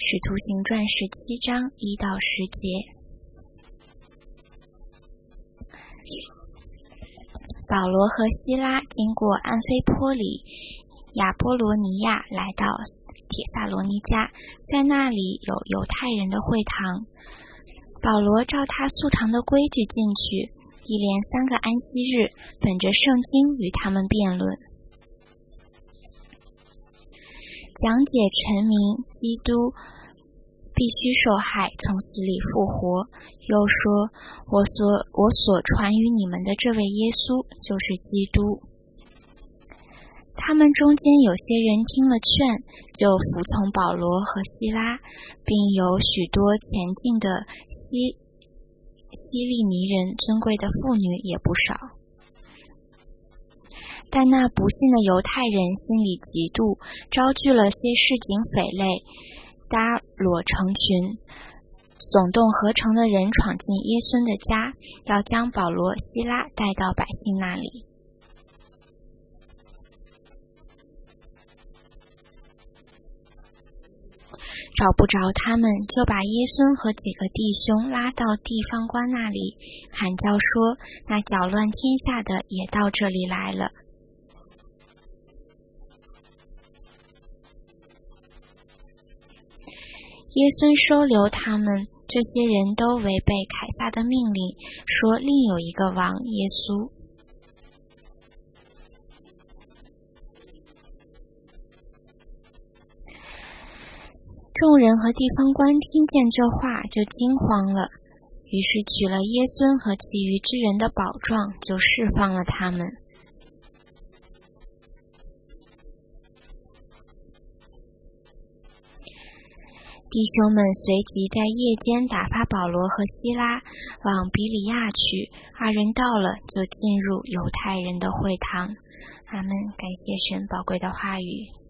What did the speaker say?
使徒行传17章1到10节。保罗和希拉经过安菲波里、亚波罗尼亚，来到帖撒罗尼迦，在那里有犹太人的会堂。保罗照他素常的规矩进去，一连3个安息日，本着圣经与他们辩论，讲解陈明基督必须受害，从死里复活，又说我所传于你们的这位耶稣就是基督。他们中间有些人听了劝，就服从保罗和希拉，并有许多前进的希利尼人，尊贵的妇女也不少。但那不信的犹太人心里嫉妒，招聚了些市井匪类，搭罗成群，耸动合成的人闯进耶稣的家，要将保罗、希拉带到百姓那里。找不着他们，就把耶稣和几个弟兄拉到地方官那里，喊叫说，那搅乱天下的也到这里来了。耶稣收留他们，这些人都违背凯撒的命令，说另有一个王耶稣。众人和地方官听见这话，就惊慌了，于是取了耶稣和其余之人的宝状，就释放了他们。弟兄们随即在夜间打发保罗和希拉往比里亚去，二人到了，就进入犹太人的会堂。阿们。感谢神宝贵的话语。